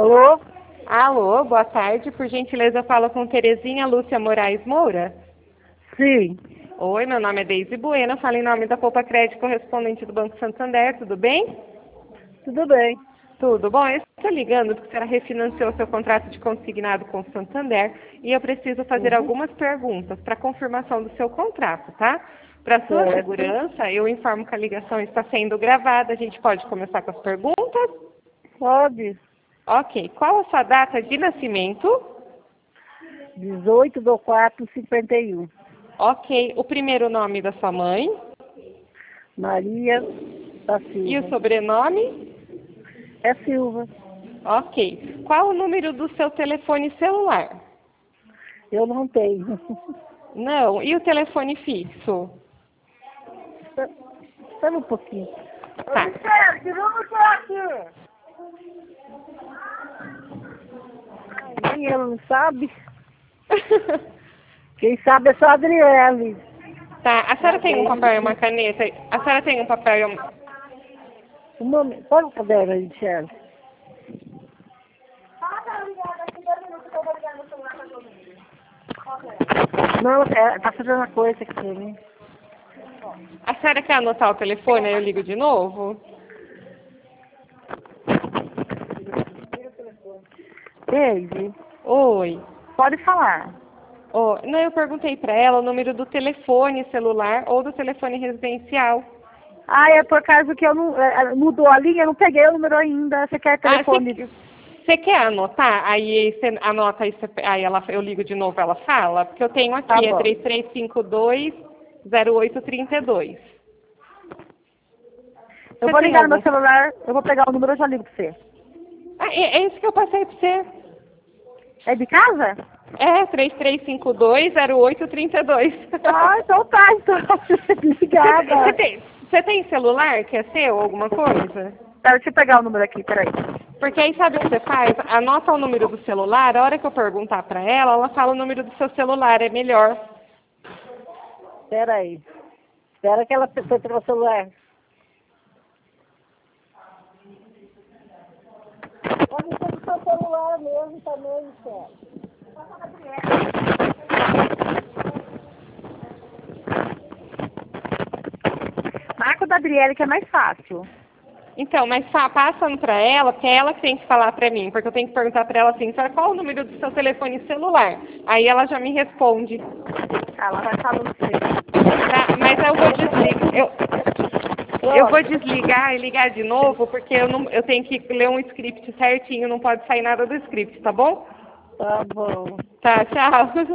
Alô? Alô, boa tarde. Por gentileza, fala com Terezinha Lúcia Moraes Moura. Sim. Oi, meu nome é Deise Bueno, falo em nome da Poupa Crédito correspondente do Banco Santander, tudo bem? Tudo bem. Tudo bom? Eu estou ligando porque a senhora refinanciou seu contrato de consignado com o Santander e eu preciso fazer algumas perguntas para confirmação do seu contrato, tá? Para sua Certo. segurança, eu informo que a ligação está sendo gravada. A gente pode começar com as perguntas? Pode. Ok. Qual a sua data de nascimento? 18/4/51. Ok. O primeiro nome da sua mãe? Maria da E o Silva. sobrenome? É Silva. Ok. Qual o número do seu telefone celular? Eu não tenho. Não. E o telefone fixo? Espera um pouquinho. Tá. Vamos aqui. Nem ela não sabe. Quem sabe é só a Adriele. Tá. A senhora tem um papel e uma caneta? A senhora tem um papel e uma... Um momento. Põe o caderno aí, Michele. Não, tá fazendo uma coisa aqui, né? A senhora quer anotar o telefone? Aí eu ligo de novo? Deise, Oi. pode falar. Oh, não, eu perguntei para ela o número do telefone celular ou do telefone residencial. Ah, é por causa que eu não, mudou a linha, eu não peguei o número ainda. Você quer telefone? Você quer anotar? Aí você anota, aí eu ligo de novo, ela fala? Porque eu tenho aqui, Tá é bom. 3352-0832. Eu Você vou tem ligar no meu algum... celular, eu vou pegar o número e eu já ligo pra você. Ah, é isso que eu passei para você. É de casa? É, 3352-0832. Ah, então tá, então. Obrigada. Você tem celular que é seu, alguma coisa? Pera, deixa eu pegar o número aqui, peraí. Porque aí sabe o que você faz? Anota o número do celular, a hora que eu perguntar para ela, ela fala o número do seu celular, é melhor. Peraí. Espera que ela foi pegar o celular. Pode ser do seu celular mesmo também, Michele. Marca o da Adriele que é mais fácil. Então, mas passando para ela, porque é ela que tem que falar para mim, porque eu tenho que perguntar para ela assim, senhora, qual o número do seu telefone celular? Aí ela já me responde. Ela vai falando pra você. Tá? Mas eu vou desligar. Eu vou desligar e ligar de novo, porque eu tenho que ler um script certinho, não pode sair nada do script, tá bom? Tá bom. Tá, tchau.